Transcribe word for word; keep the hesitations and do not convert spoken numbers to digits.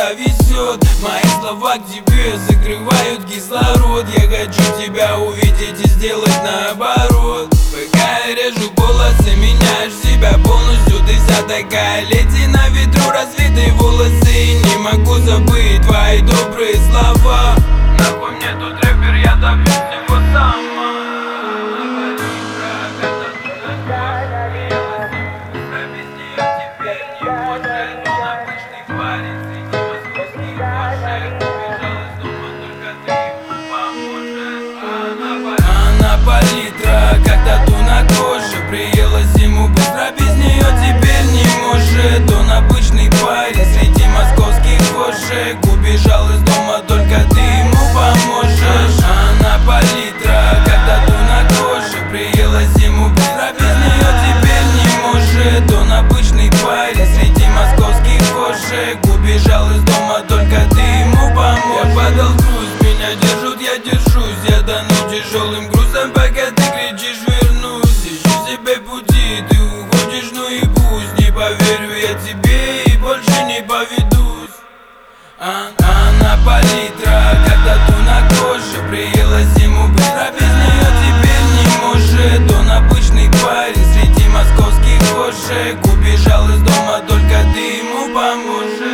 повезет. Мои слова к тебе закрывают кислород. Я хочу тебя увидеть и сделать наоборот. Пока я режу волосы, меняешь себя полностью. Ты вся такая леди, на ветру развитые волосы. И не могу забыть твои добрые слова. Нахуй мне тут рэпер, я добьюсь всего сама. Палитра, как тату на коже. Приела зиму быстро, без нее теперь не может. Он обычный парень среди московских кошек. Убежал из дома, только ты ему поможешь. Она палитра, как тату на коже. Приела зиму быстро, без нее теперь не может. Он обычный парень среди московских кошек. Убежал из дома, только ты ему поможешь. Я падал в грусть, меня держат, я держусь. Я тону тяжелым грузом, пока ты кричишь вернусь. Ищу себе пути, ты уходишь, ну и пусть. Не поверю я тебе и больше не поведусь. а, Она палитра, как тату на коже. Приела зиму быстро, без нее теперь не может. Он обычный парень среди московских кошек. Убежал из дома, только ты ему поможешь.